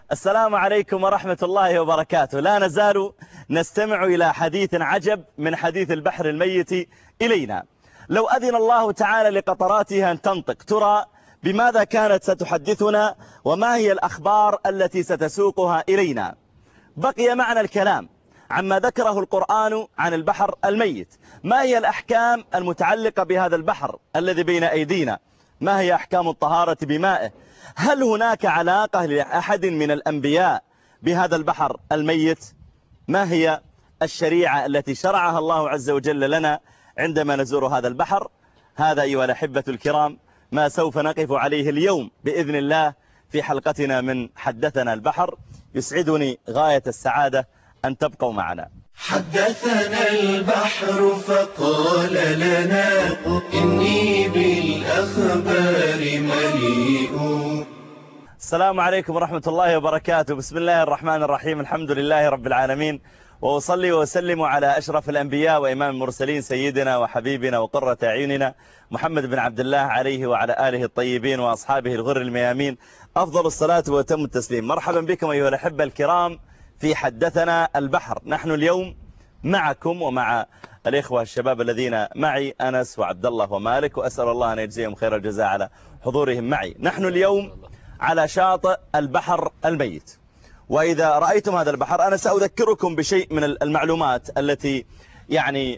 السلام عليكم ورحمة الله وبركاته. لا نزال نستمع إلى حديث عجب من حديث البحر الميت إلينا. لو أذن الله تعالى لقطراتها أن تنطق، ترى بماذا كانت ستحدثنا وما هي الأخبار التي ستسوقها إلينا؟ بقي معنا الكلام عما ذكره القرآن عن البحر الميت. ما هي الأحكام المتعلقة بهذا البحر الذي بين أيدينا؟ ما هي أحكام الطهارة بمائه؟ هل هناك علاقة لأحد من الأنبياء بهذا البحر الميت؟ ما هي الشريعة التي شرعها الله عز وجل لنا عندما نزور هذا البحر؟ هذا أيها الأحبة الكرام ما سوف نقف عليه اليوم بإذن الله في حلقتنا من حدثنا البحر. يسعدني غاية السعادة أن تبقوا معنا. حدثنا البحر فقال لنا إني بالأخبار مليء. السلام عليكم ورحمة الله وبركاته. بسم الله الرحمن الرحيم. الحمد لله رب العالمين، وأصلي وأسلم على أشرف الأنبياء وإمام المرسلين سيدنا وحبيبنا وقرة أعيننا محمد بن عبد الله عليه وعلى آله الطيبين وأصحابه الغر الميامين أفضل الصلاة وأتم التسليم. مرحبا بكم أيها الأحبة الكرام في حدثنا البحر. نحن اليوم معكم ومع الإخوة الشباب الذين معي أنس وعبد الله ومالك، وأسأل الله أن يجزيهم خير الجزاء على حضورهم معي. نحن اليوم على شاطئ البحر الميت، وإذا رأيتم هذا البحر أنا سأذكركم بشيء من المعلومات التي يعني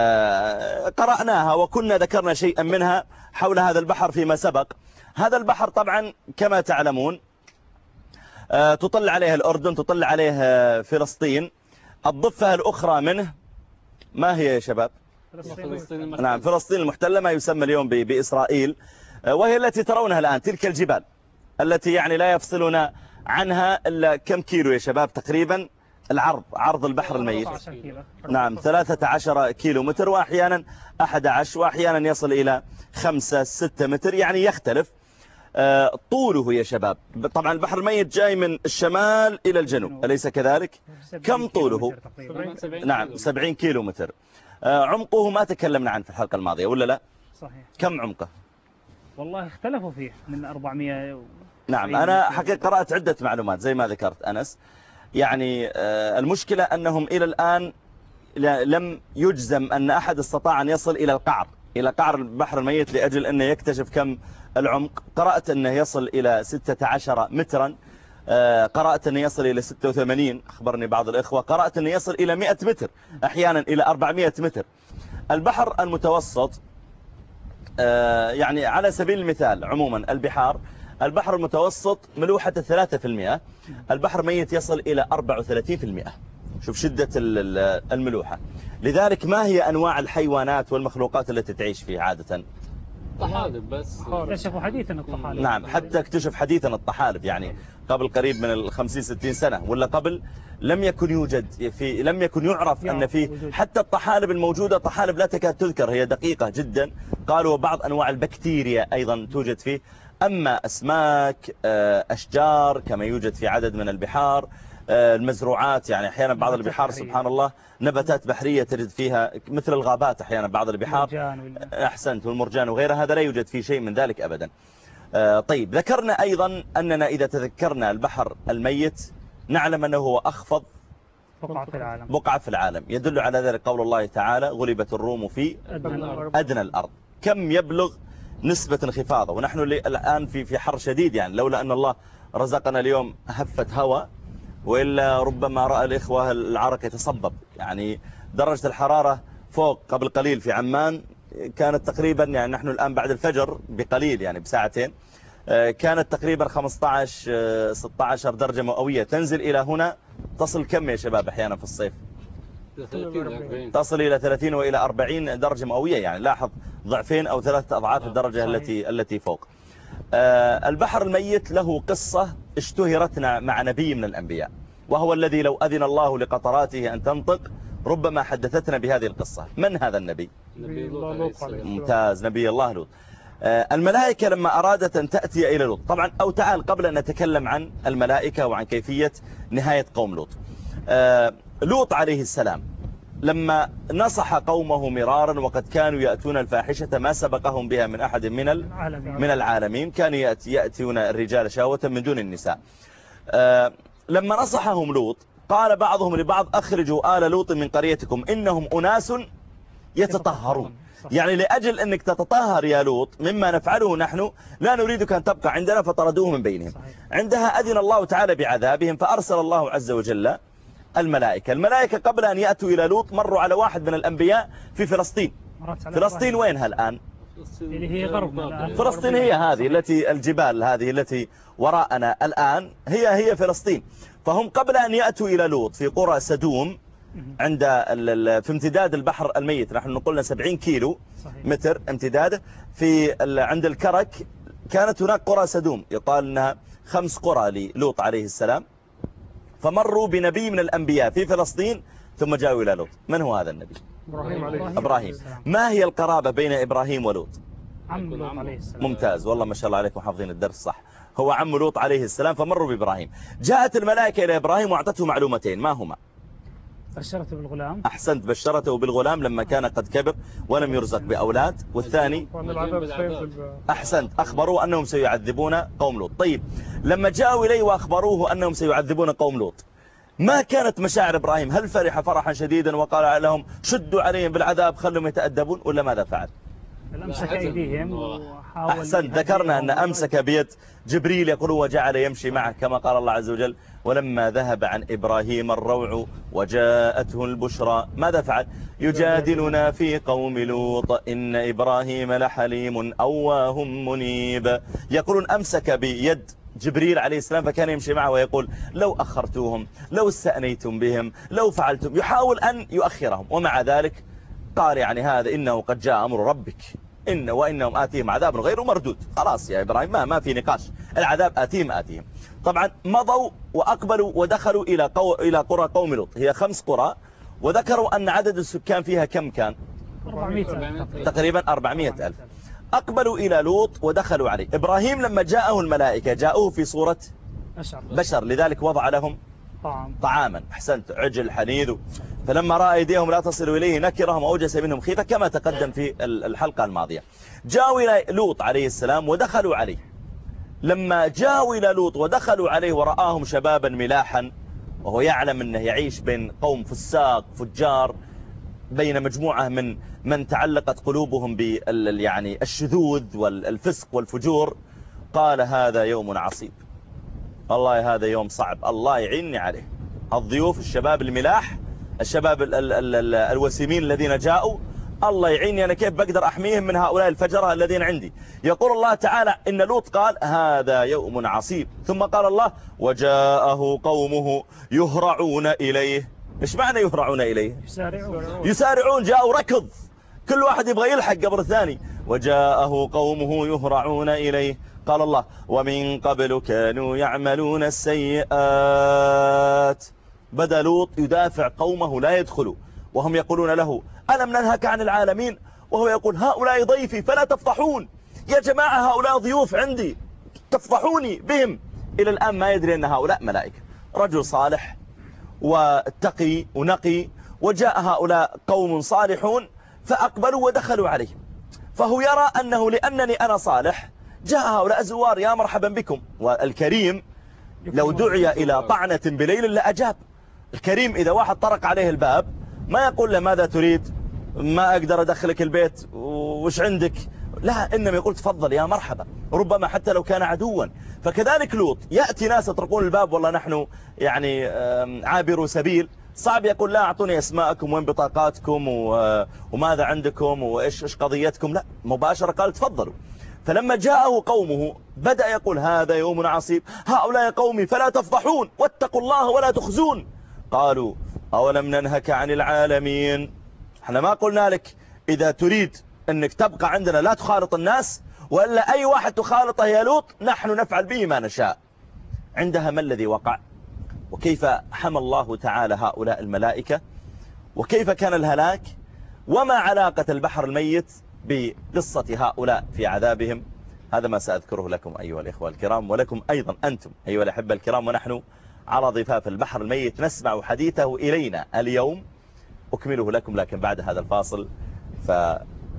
قرأناها وكنا ذكرنا شيئا منها حول هذا البحر فيما سبق. هذا البحر طبعا كما تعلمون تطل عليه الأردن، تطل عليه فلسطين. الضفة الأخرى منه ما هي يا شباب؟ نعم، فلسطين المحتلة، ما يسمى اليوم بإسرائيل، وهي التي ترونها الآن، تلك الجبال التي يعني لا يفصلنا عنها إلا كم كيلو يا شباب تقريبا؟ عرض البحر الميت نعم 13 كيلو متر، وأحيانا 11، وأحيانا يصل إلى 5-6 متر، يعني يختلف طوله يا شباب. طبعا البحر الميت جاي من الشمال إلى الجنوب، أليس كذلك؟ كم طوله؟ نعم 70 كيلو متر. عمقه ما تكلمنا عنه في الحلقة الماضية ولا لا؟ صحيح. كم عمقه؟ والله اختلفوا فيه من 400. نعم، أنا حقيقة قرأت عدة معلومات زي ما ذكرت أنس. يعني المشكلة أنهم إلى الآن لم يجزم أن أحد استطاع أن يصل إلى قعر البحر الميت لأجل أنه يكتشف كم العمق. قرأت أنه يصل إلى 16 مترا، قرأت أنه يصل إلى 86، أخبرني بعض الإخوة. قرأت أنه يصل إلى 100 متر، أحيانا إلى 400 متر. البحر المتوسط يعني على سبيل المثال عموما البحر المتوسط ملوحة 3%، البحر الميت يصل إلى 34%. شوف شدة الملوحة. لذلك ما هي أنواع الحيوانات والمخلوقات التي تعيش فيه عادة؟ طحالب بس. اكتشفوا حديثا الطحالب. نعم، حتى اكتشف حديثا الطحالب، يعني قبل قريب من 50-60 سنة ولا قبل لم يكن يعرف أن فيه حتى الطحالب الموجودة طحالب لا تكاد تذكر، هي دقيقة جدا. قالوا بعض أنواع البكتيريا أيضا توجد فيه. أما أسماك، أشجار كما يوجد في عدد من البحار، المزروعات، يعني أحيانا بعض البحار سبحان الله نباتات بحرية تجد فيها مثل الغابات أحيانا بعض البحار. أحسنت، والمرجان وغيرها، هذا لا يوجد فيه شيء من ذلك أبدا. طيب، ذكرنا أيضا أننا إذا تذكرنا البحر الميت نعلم أنه هو أخفض بقعة في العالم. يدل على ذلك قول الله تعالى غلبت الروم في أدنى الأرض. كم يبلغ نسبة انخفاضه؟ ونحن الآن في حر شديد، يعني لولا أن الله رزقنا اليوم هفة هواء وإلا ربما رأى الإخوة العرق يتصبب. يعني درجة الحرارة فوق قبل قليل في عمان كانت تقريبا، يعني نحن الآن بعد الفجر بقليل يعني بساعتين، كانت تقريبا 15-16 درجة مئوية. تنزل إلى هنا تصل كم يا شباب أحيانا في الصيف؟ تصل إلى 30 وإلى 40 درجة مئوية، يعني لاحظ ضعفين أو 3 أضعاف الدرجة التي فوق. البحر الميت له قصة اشتهرت مع نبي من الأنبياء، وهو الذي لو أذن الله لقطراته أن تنطق ربما حدثتنا بهذه القصة. من هذا النبي؟ نبي لوط. ممتاز، نبي الله لوط. الملائكة لما أرادت أن تأتي إلى لوط طبعا، أو تعال قبل أن نتكلم عن الملائكة وعن كيفية نهاية قوم لوط. لوط عليه السلام لما نصح قومه مرارا وقد كانوا يأتون الفاحشة ما سبقهم بها من أحد من العالمين، كانوا يأتون الرجال شهوة من دون النساء. لما نصحهم لوط قال بعضهم لبعض أخرجوا آل لوط من قريتكم إنهم أناس يتطهرون. يعني لأجل أنك تتطهر يا لوط مما نفعله نحن لا نريدك أن تبقى عندنا، فطردوه من بينهم. عندها أذن الله تعالى بعذابهم، فأرسل الله عز وجل الملائكة قبل أن يأتوا إلى لوط مروا على واحد من الأنبياء في فلسطين. فلسطين وينها الآن؟ اللي هي غربنا. فلسطين هي هذه التي الجبال هذه التي وراءنا الآن هي فلسطين. فهم قبل أن يأتوا إلى لوط في قرى سدوم عند في امتداد البحر الميت، نحن نقولنا 70 كيلو متر امتداده عند الكرك. كانت هناك قرى سدوم يقال أنها 5 قرى للوط عليه السلام. فمروا بنبي من الأنبياء في فلسطين ثم جاءوا إلى لوط. من هو هذا النبي؟ إبراهيم. ما هي القرابة بين إبراهيم ولوط؟ عم لوط عليه السلام. ممتاز، والله ما شاء الله عليكم حافظين الدرس صح. هو عم لوط عليه السلام. فمروا بإبراهيم. جاءت الملائكة إلى إبراهيم وأعطته معلومتين، ما هما؟ بشرته بالغلام. أحسنت، بشرته بالغلام لما كان قد كبر ولم يرزق بأولاد. والثاني أحسنت، أخبروه أنهم سيعذبون قوم لوط. طيب لما جاءوا إليه وأخبروه أنهم سيعذبون قوم لوط، ما كانت مشاعر إبراهيم؟ هل فرح فرحا شديدا وقال لهم شدوا عليهم بالعذاب خلهم يتأدبون، ولا ماذا فعل؟ أمسك أيديهم وحاول. أحسنت، ذكرنا أن أمسك بيد جبريل يقول وجعل يمشي معه كما قال الله عز وجل ولما ذهب عن إبراهيم الروع وجاءته البشرى ماذا فعل؟ يجادلنا في قوم لوط إن إبراهيم لحليم أواه منيب. يقولون أمسك بيد جبريل عليه السلام فكان يمشي معه ويقول لو أخرتوهم، لو استأنيتم بهم، لو فعلتم، يحاول أن يؤخرهم. ومع ذلك قال يعني هذا إنه قد جاء أمر ربك وإنهم آتيهم عذاب غير مردود. خلاص يا إبراهيم ما في نقاش، العذاب آتيهم. طبعا مضوا وأقبلوا ودخلوا إلى قرى قوم لوط. هي 5 قرى، وذكروا أن عدد السكان فيها كم كان؟ 400,000 تقريبا 400,000. أقبلوا إلى لوط ودخلوا عليه. إبراهيم لما جاءه الملائكة جاءوه في صورة بشر، لذلك وضع لهم طعاما. أحسنت، عجل حنيذ. فلما رأى أيديهم لا تصل إليه نكرهم وأوجس منهم خيفة كما تقدم في الحلقة الماضية. جاءوا إلى لوط عليه السلام ودخلوا عليه. لما جاءوا إلى لوط ودخلوا عليه ورآهم شبابا ملاحا، وهو يعلم أنه يعيش بين قوم فساق فجار، بين مجموعة من تعلقت قلوبهم يعني الشذوذ والفسق والفجور، قال هذا يوم عصيب، والله هذا يوم صعب، الله يعيني عليه. الضيوف الشباب الملاح، الشباب الوسيمين الذين جاءوا، الله يعيني أنا كيف بقدر أحميهم من هؤلاء الفجرة الذين عندي. يقول الله تعالى إن لوط قال هذا يوم عصيب، ثم قال الله وجاءه قومه يهرعون إليه. إيش معنى يهرعون إليه؟ يسارعون، جاءوا ركض، كل واحد يبغى يلحق قبل الثاني. وجاءه قومه يهرعون إليه. قال الله ومن قبل كانوا يعملون السيئات. بدأ لوط يدافع قومه لا يدخلوا، وهم يقولون له ألم ننهك عن العالمين، وهو يقول هؤلاء ضيفي فلا تفضحون، يا جماعة هؤلاء ضيوف عندي تفضحوني بهم. إلى الآن ما يدري أن هؤلاء ملائكة. رجل صالح واتقي ونقي، وجاء هؤلاء قوم صالحون فأقبلوا ودخلوا عليه. فهو يرى أنه لأنني أنا صالح جاء هؤلاء زوار يا مرحبا بكم. والكريم لو دعي إلى طعنة بليل لأجاب. الكريم إذا واحد طرق عليه الباب ما يقول له ماذا تريد، ما أقدر أدخلك البيت، وش عندك، لا، إنما يقول تفضل يا مرحبا، ربما حتى لو كان عدوا. فكذلك لوط يأتي ناس يطرقون الباب والله نحن يعني عابروا سبيل، صعب يقول لا أعطوني أسماءكم وين بطاقاتكم وماذا عندكم وإيش قضيتكم، لا، مباشرة قال تفضلوا. فلما جاءه قومه بدأ يقول هذا يوم عصيب، هؤلاء قومي فلا تفضحون واتقوا الله ولا تخزون. قالوا أولم ننهك عن العالمين، احنا ما قلنا لك إذا تريد أنك تبقى عندنا لا تخالط الناس، وإلا أي واحد تخالطه يا لوط نحن نفعل به ما نشاء. عندها ما الذي وقع، وكيف حمى الله تعالى هؤلاء الملائكة، وكيف كان الهلاك، وما علاقة البحر الميت بقصة هؤلاء في عذابهم، هذا ما سأذكره لكم أيها الإخوة الكرام، ولكم أيضا أنتم أيها الأحبة الكرام. ونحن على ضفاف البحر الميت نسمع حديثه إلينا اليوم، أكمله لكم لكن بعد هذا الفاصل،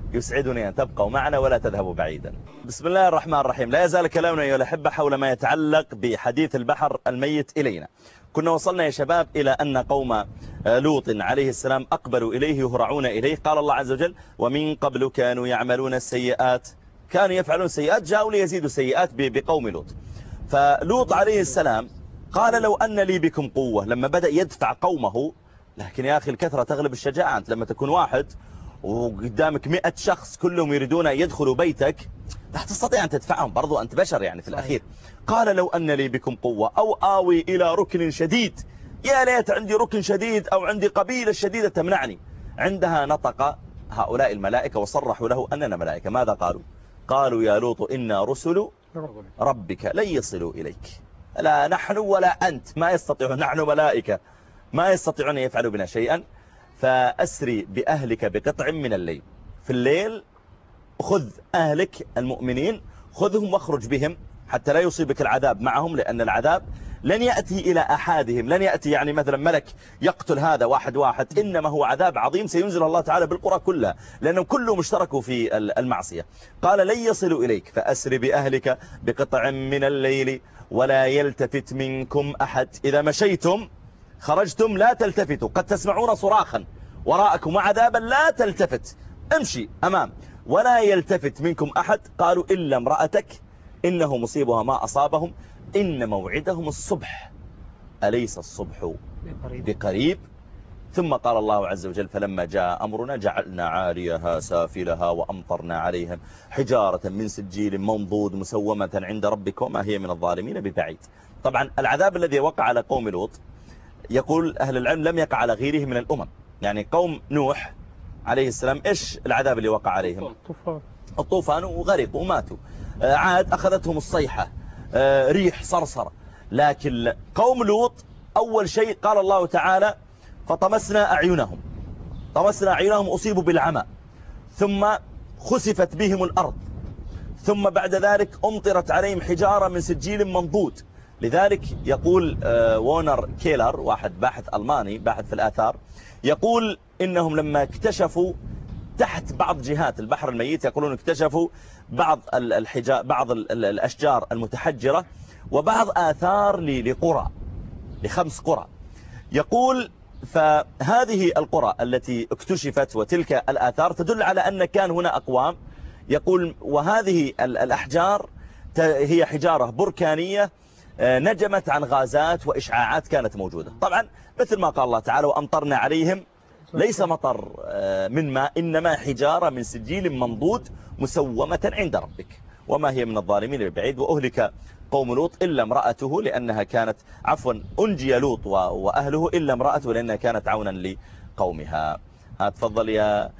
يسعدني أن تبقوا معنا ولا تذهبوا بعيدا. بسم الله الرحمن الرحيم. لا يزال كلامنا أيها الأحبة حول ما يتعلق بحديث البحر الميت إلينا. كنا وصلنا يا شباب إلى أن قوم لوط عليه السلام أقبلوا إليه يهرعون إليه. قال الله عز وجل ومن قبل كانوا يعملون السيئات، كانوا يفعلون السيئات، جاءوا ليزيدوا سيئات بقوم لوط. فلوط عليه السلام قال لو أن لي بكم قوة، لما بدأ يدفع قومه. لكن يا أخي الكثرة تغلب الشجاعة. أنت لما تكون واحد وقدامك 100 شخص كلهم يريدون يدخلوا بيتك لا تستطيع أن تدفعهم، برضو أنت بشر يعني في الأخير. قال لو أن لي بكم قوة أو آوي إلى ركن شديد، يا ليت عندي ركن شديد أو عندي قبيلة شديدة تمنعني. عندها نطق هؤلاء الملائكة وصرحوا له أننا ملائكة. ماذا قالوا؟ قالوا يا لوط إنا رسل ربك لن يصلوا إليك، لا نحن ولا أنت، ما يستطيعون، نحن ملائكة ما يستطيعون أن يفعلوا بنا شيئا. فأسري بأهلك بقطع من الليل، في الليل خذ أهلك المؤمنين خذهم واخرج بهم حتى لا يصيبك العذاب معهم، لأن العذاب لن يأتي إلى أحدهم، لن يأتي يعني مثلا ملك يقتل هذا واحد واحد، إنما هو عذاب عظيم سينزل الله تعالى بالقرى كلها لأنهم كلهم اشتركوا في المعصية. قال لن يصلوا إليك فأسر بأهلك بقطع من الليل ولا يلتفت منكم أحد. إذا مشيتم خرجتم لا تلتفتوا، قد تسمعون صراخا وراءكم وعذابا، لا تلتفت، امشي أمام. ولا يلتفت منكم أحد. قالوا إلا امرأتك إنه مصيبها ما أصابهم إن موعدهم الصبح أليس الصبح بقريب. ثم قال الله عز وجل فلما جاء أمرنا جعلنا عاليها سافلها وأمطرنا عليهم حجارة من سجيل منضود مسومة عند ربك وما هي من الظالمين ببعيد. طبعا العذاب الذي وقع على قوم لوط يقول أهل العلم لم يقع على غيره من الأمم. يعني قوم نوح عليه السلام إيش العذاب اللي وقع عليهم؟ الطوفان وغرقوا وماتوا. عاد أخذتهم الصيحة، ريح صرصر. لكن قوم لوط أول شيء قال الله تعالى فطمسنا أعينهم، طمسنا أعينهم أصيبوا بالعمى، ثم خسفت بهم الأرض، ثم بعد ذلك أمطرت عليهم حجارة من سجيل منضود. لذلك يقول وونر كيلر واحد باحث ألماني باحث في الآثار، يقول إنهم لما اكتشفوا تحت بعض جهات البحر الميت يقولون اكتشفوا بعض بعض الأشجار المتحجرة وبعض آثار لقرى، ل5 قرى. يقول فهذه القرى التي اكتشفت وتلك الآثار تدل على أن كان هنا أقوام. يقول وهذه الأحجار هي حجارة بركانية نجمت عن غازات وإشعاعات كانت موجودة. طبعا مثل ما قال الله تعالى وأمطرنا عليهم، ليس مطر من ماء إنما حجارة من سجيل منضود مسومة عند ربك وما هي من الظالمين ببعيد. وأهلك قوم لوط إلا امرأته لأنها كانت أنجي لوط وأهله إلا امرأته لأنها كانت عونا لقومها. تفضل يا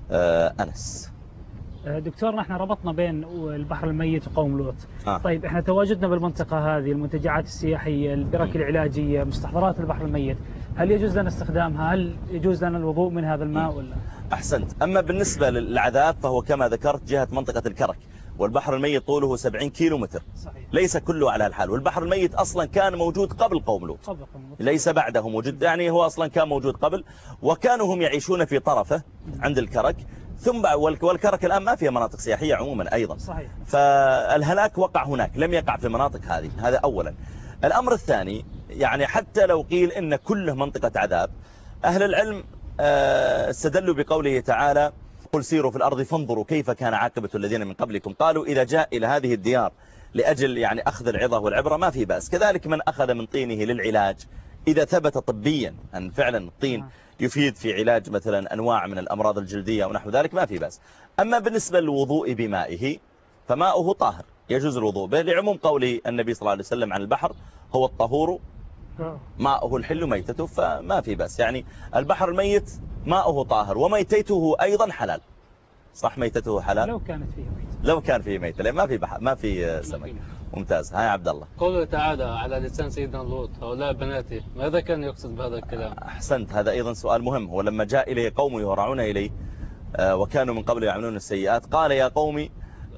أنس. دكتور نحن ربطنا بين البحر الميت وقوم لوط. طيب احنا تواجدنا بالمنطقة هذه، المنتجعات السياحية، البرك العلاجية، مستحضرات البحر الميت، هل يجوز لنا استخدامها؟ هل يجوز لنا الوضوء من هذا الماء ولا؟ أحسنت. أما بالنسبة للعذاب فهو كما ذكرت جهة منطقة الكرك، والبحر الميت طوله 70 كيلومتر. صحيح. ليس كله على الحال. والبحر الميت أصلا كان موجود قبل قوم لوط، ليس بعده موجود، يعني هو أصلا كان موجود قبل، وكانوا هم يعيشون في طرفه عند الكرك. ثم والكرك الآن ما فيها مناطق سياحية عموما أيضا. صحيح. فالهلاك وقع هناك، لم يقع في المناطق هذه. هذا أولا. الأمر الثاني يعني حتى لو قيل إن كله منطقة عذاب، أهل العلم استدلوا بقوله تعالى قل سيروا في الأرض فانظروا كيف كان عاقبة الذين من قبلكم. قالوا إذا جاء إلى هذه الديار لأجل يعني أخذ العظة والعبرة ما في بأس. كذلك من أخذ من طينه للعلاج إذا ثبت طبيا أن فعلا الطين يفيد في علاج مثلا أنواع من الأمراض الجلدية ونحو ذلك ما في بأس. أما بالنسبة للوضوء بمائه فماؤه طاهر يجوز الوضوء به لعموم قوله النبي صلى الله عليه وسلم عن البحر هو الطهور ماؤه الحل ميتته، فما في بأس. يعني البحر الميت ماؤه طاهر وميتته أيضا حلال. صح ميتته حلال لو كانت فيه ميتة، لو كان فيه ميتة، لأن ما في بحر ما في سمك. ممتاز. هاي عبد الله. قوله تعالى على لسان سيدنا لوط هؤلاء بناتي، ماذا كان يقصد بهذا الكلام؟ أحسنت. هذا أيضا سؤال مهم. هو لما جاء إليه قوم يهرعون إليه وكانوا من قبل يعملون السيئات قال يا قوم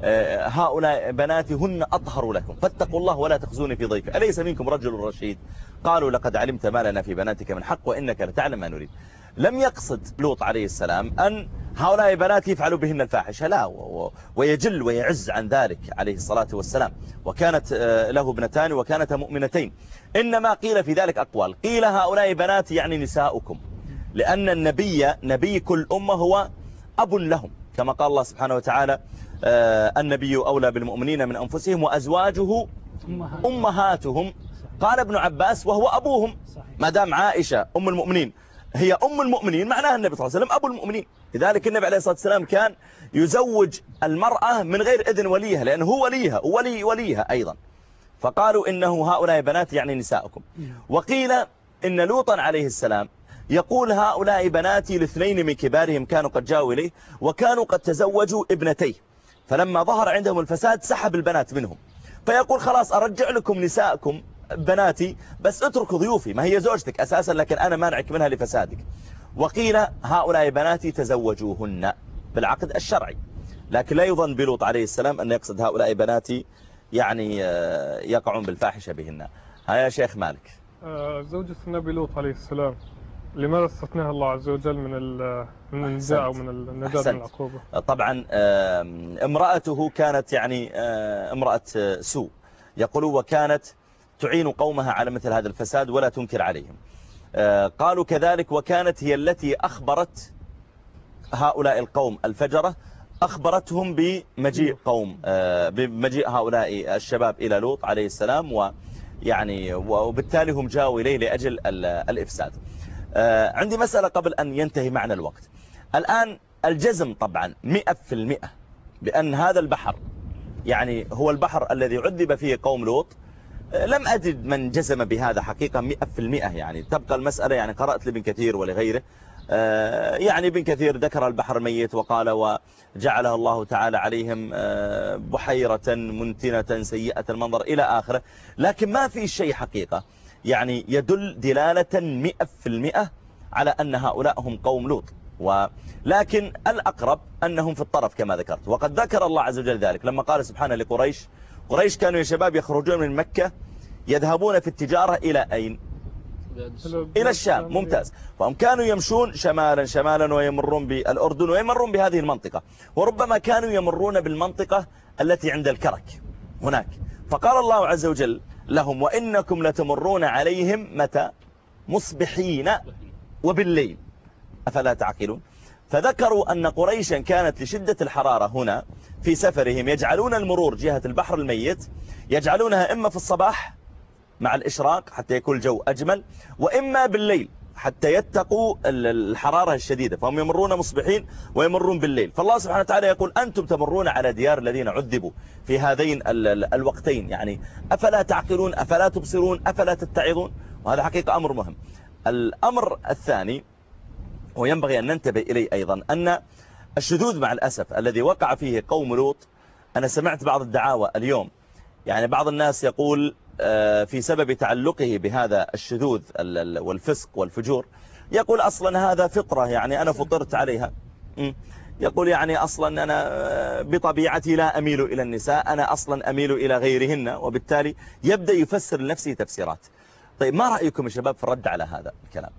هؤلاء بناتي هن أطهر لكم فاتقوا الله ولا تخزوني في ضيفي أليس منكم رجل رشيد. قالوا لقد علمت ما لنا في بناتك من حق وإنك لتعلم ما نريد. لم يقصد لوط عليه السلام أن هؤلاء بناتي يفعلوا بهن الفاحشة، لا، ويجل ويعز عن ذلك عليه الصلاة والسلام. وكانت له ابنتان وكانتا مؤمنتين. إنما قيل في ذلك أقوال، قيل هؤلاء بناتي يعني نساؤكم، لأن نبي كل أمة هو أب لهم، كما قال الله سبحانه وتعالى النبي أولى بالمؤمنين من أنفسهم وأزواجه أمهاتهم. قال ابن عباس وهو أبوهم، ما دام عائشة أم المؤمنين هي أم المؤمنين معناها النبي صلى الله عليه وسلم أبو المؤمنين. لذلك النبي عليه الصلاة والسلام كان يزوج المرأة من غير إذن وليها، لأنه هو وليها وليها أيضا. فقالوا إنه هؤلاء بنات يعني نساءكم. وقيل إن لوطا عليه السلام يقول هؤلاء بناتي لاثنين من كبارهم كانوا قد جاءوا إليه وكانوا قد تزوجوا ابنتيه، فلما ظهر عندهم الفساد سحب البنات منهم، فيقول خلاص أرجع لكم نساءكم بناتي، بس اتركوا ضيوفي، ما هي زوجتك أساسا لكن أنا مانعك منها لفسادك. وقيل هؤلاء بناتي تزوجوهن بالعقد الشرعي، لكن لا يظن بلوط عليه السلام أن يقصد هؤلاء بناتي يعني يقعون بالفاحشة بهن. ها يا شيخ مالك. زوجة النبي لوط عليه السلام لماذا استثناها الله عز وجل من النزاع أو من النجاة من العقوبة؟ طبعا امرأته كانت يعني امرأة سوء، يقولوا وكانت تعين قومها على مثل هذا الفساد ولا تنكر عليهم. قالوا كذلك وكانت هي التي أخبرت هؤلاء القوم الفجرة، أخبرتهم بمجيء هؤلاء الشباب إلى لوط عليه السلام، ويعني وبالتالي هم جاءوا إليه لأجل الإفساد. عندي مسألة قبل أن ينتهي معنا الوقت. الآن الجزم طبعا 100% بأن هذا البحر يعني هو البحر الذي عذب فيه قوم لوط، لم أجد من جزم بهذا حقيقة 100%. يعني تبقى المسألة، يعني قرأت لابن كثير ولغيره، يعني ابن كثير ذكر البحر الميت وقال وجعله الله تعالى عليهم بحيرة منتنة سيئة المنظر إلى آخره، لكن ما في شيء حقيقة يعني يدل دلالة 100% على أن هؤلاء هم قوم لوط. ولكن الأقرب أنهم في الطرف كما ذكرت. وقد ذكر الله عز وجل ذلك لما قال سبحانه لقريش، قريش كانوا يا شباب يخرجون من مكة يذهبون في التجارة إلى أين؟ إلى الشام. ممتاز. فهم كانوا يمشون شمالا ويمرون بالأردن ويمرون بهذه المنطقة، وربما كانوا يمرون بالمنطقة التي عند الكرك هناك. فقال الله عز وجل لهم وإنكم لتمرون عليهم متى؟ مصبحين وبالليل أفلا تعقلون. فذكروا أن قريشا كانت لشدة الحرارة هنا في سفرهم يجعلون المرور جهة البحر الميت يجعلونها إما في الصباح مع الإشراق حتى يكون الجو أجمل، وإما بالليل حتى يتقوا الحرارة الشديدة، فهم يمرون مصبحين ويمرون بالليل. فالله سبحانه وتعالى يقول أنتم تمرون على ديار الذين عذبوا في هذين الوقتين، يعني أفلا تعقلون، أفلا تبصرون، أفلا تتعظون. وهذا حقيقة أمر مهم. الأمر الثاني وينبغي أن ننتبه إليه أيضا أن الشذوذ مع الأسف الذي وقع فيه قوم لوط. أنا سمعت بعض الدعاوى اليوم، يعني بعض الناس يقول في سبب تعلقه بهذا الشذوذ والفسق والفجور، يقول أصلا هذا فطرة، يعني أنا فطرت عليها. يقول يعني أصلا أنا بطبيعتي لا أميل إلى النساء، أنا أصلا أميل إلى غيرهن، وبالتالي يبدأ يفسر لنفسه تفسيرات. طيب ما رأيكم يا شباب في الرد على هذا الكلام؟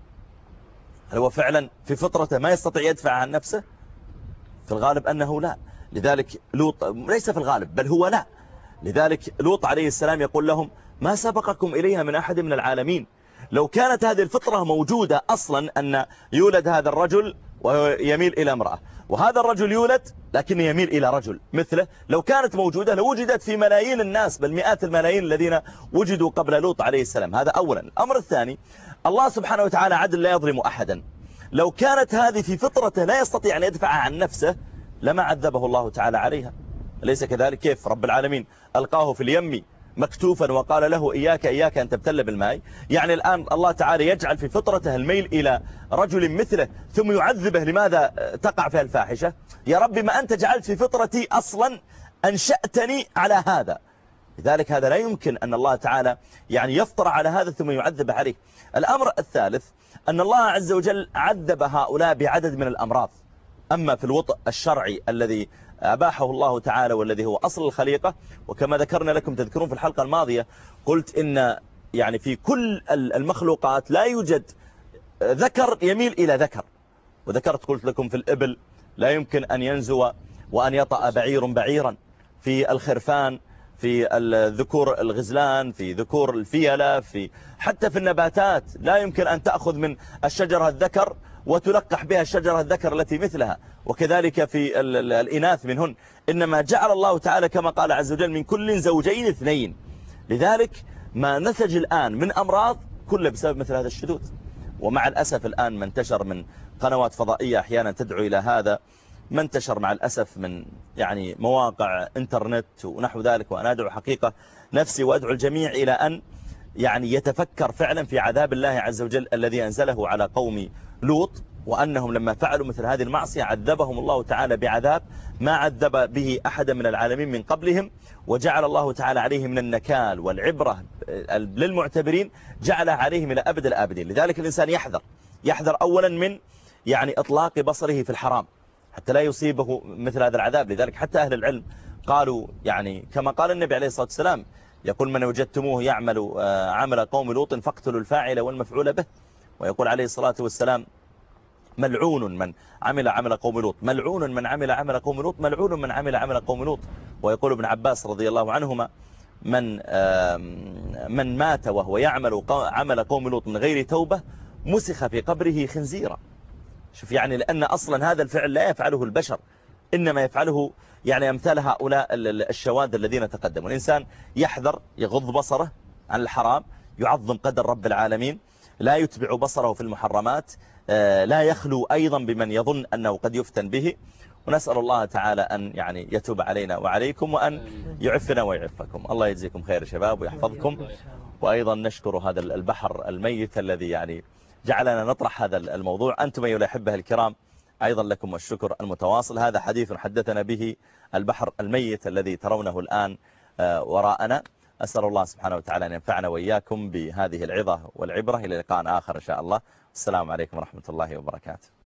هل هو فعلا في فطرته ما يستطيع يدفع عن نفسه؟ في الغالب أنه لا. لذلك لوط ليس في الغالب بل هو لا. لذلك لوط عليه السلام يقول لهم ما سبقكم إليها من أحد من العالمين. لو كانت هذه الفطرة موجودة أصلا أن يولد هذا الرجل ويميل إلى امرأة، وهذا الرجل يولد لكن يميل إلى رجل مثله، لو كانت موجودة لوجدت في ملايين الناس بل مئات الملايين الذين وجدوا قبل لوط عليه السلام. هذا أولا. الأمر الثاني، الله سبحانه وتعالى عدل لا يظلم أحدا. لو كانت هذه في فطرته لا يستطيع أن يدفعها عن نفسه لما عذبه الله تعالى عليها. أليس كذلك؟ كيف رب العالمين ألقاه في اليم مكتوفا وقال له إياك أن تبتل بالماء؟ يعني الآن الله تعالى يجعل في فطرته الميل إلى رجل مثله ثم يعذبه. لماذا تقع في الفاحشة؟ يا رب ما أنت جعلت في فطرتي أصلا، أنشأتني على هذا. لذلك هذا لا يمكن أن الله تعالى يعني يفطر على هذا ثم يعذب عليه. الأمر الثالث أن الله عز وجل عذب هؤلاء بعدد من الأمراض. أما في الوطء الشرعي الذي أباحه الله تعالى والذي هو أصل الخليقة، وكما ذكرنا لكم تذكرون في الحلقة الماضية قلت إن يعني في كل المخلوقات لا يوجد ذكر يميل إلى ذكر، وذكرت قلت لكم في الإبل لا يمكن أن ينزو وأن يطأ بعير بعيرا، في الخرفان، في الذكور الغزلان، في ذكور الفيلة، حتى في النباتات لا يمكن أن تأخذ من الشجرة الذكر وتلقح بها الشجرة الذكر التي مثلها، وكذلك في الإناث منهن. إنما جعل الله تعالى كما قال عز وجل من كل زوجين اثنين. لذلك ما نتج الآن من أمراض كله بسبب مثل هذا الشذوذ. ومع الأسف الآن ما انتشر من قنوات فضائية أحيانا تدعو إلى هذا، ما انتشر مع الأسف من يعني مواقع انترنت ونحو ذلك. وأنا أدعو حقيقة نفسي وأدعو الجميع إلى أن يعني يتفكر فعلا في عذاب الله عز وجل الذي أنزله على قوم لوط، وأنهم لما فعلوا مثل هذه المعصية عذبهم الله تعالى بعذاب ما عذب به أحدا من العالمين من قبلهم، وجعل الله تعالى عليهم من النكال والعبرة للمعتبرين جعلها عليهم إلى أبد الآبدين. لذلك الإنسان يحذر أولا من يعني إطلاق بصره في الحرام حتى لا يصيبه مثل هذا العذاب. لذلك حتى أهل العلم قالوا يعني كما قال النبي عليه الصلاة والسلام، يقول من وجدتموه يعمل عمل قوم لوط فاقتلوا الفاعل والمفعول به. ويقول عليه الصلاة والسلام ملعون من عمل عمل قوم لوط، ملعون من عمل عمل قوم لوط، ملعون من عمل عمل قوم لوط. ويقول ابن عباس رضي الله عنهما من مات وهو يعمل عمل قوم لوط من غير توبة مسخ في قبره خنزيرا. شوف يعني لأن أصلا هذا الفعل لا يفعله البشر، إنما يفعله يعني أمثال هؤلاء الشواذ الذين تقدموا. الإنسان يحذر، يغض بصره عن الحرام، يعظم قدر رب العالمين، لا يتبع بصره في المحرمات، لا يخلو أيضا بمن يظن أنه قد يفتن به. ونسأل الله تعالى أن يعني يتوب علينا وعليكم وأن يعفنا ويعفكم. الله يجزيكم خير شباب ويحفظكم. وأيضا نشكر هذا البحر الميت الذي يعني جعلنا نطرح هذا الموضوع. أنتم أيها الأحبة الكرام أيضا لكم الشكر المتواصل. هذا حديث حدثنا به البحر الميت الذي ترونه الآن وراءنا. أسأل الله سبحانه وتعالى أن ينفعنا وإياكم بهذه العظة والعبرة. إلى لقاء آخر إن شاء الله. السلام عليكم ورحمة الله وبركاته.